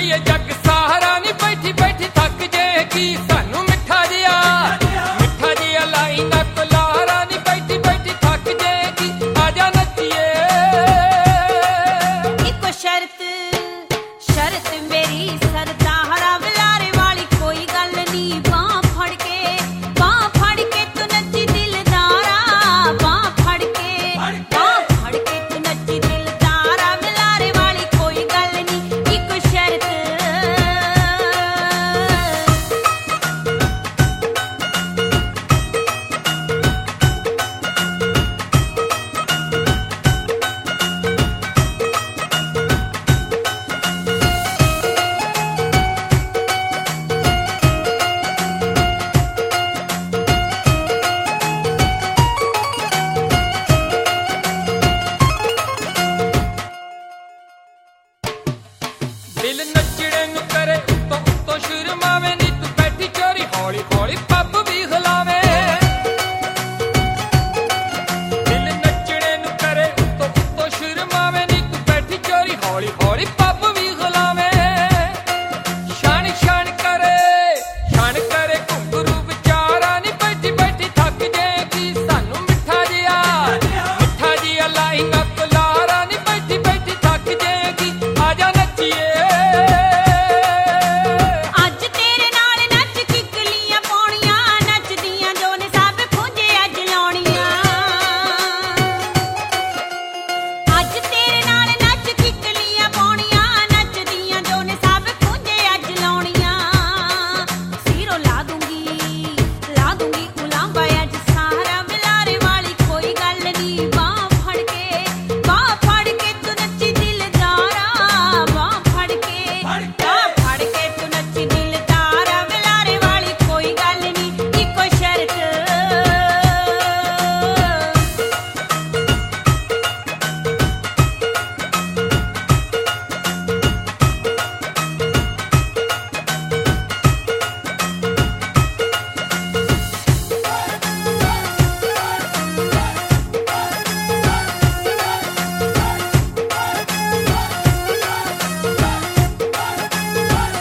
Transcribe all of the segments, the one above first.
नचिए जग सहारा नी बैठी बैठी थक जाएगी सानू मिठा जिया लाई ना कुलारा नी बैठी बैठी थक जाएगी आजा नचिए। इको शर्त मेरी सरदारा विलारे वाली कोई गल नी बांह फड़ के तू नची दिलदारा बांह फड़ के तू नची दिलदारा विलारे वाली कोई गल नी इको शर्त। दिल नचड़े नु करे उत्तों उत्तों शुरमावे नी तू बैठी चोरी हौली हौली पब भी हिलावे। दिल नचड़े नु करे उत्तों उत्तों शुरमावे नी तू बैठी चोरी हौली हौली पब भी हिलावे। शान करे घुंगरू बेचारा नी बैठी बैठी थक जाएगी सानू मिठा जिया लाई ना कुलारा नी बैठी बैठी थक जाएगी आजा नचिए।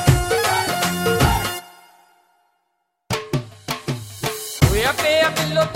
पे बिल्लो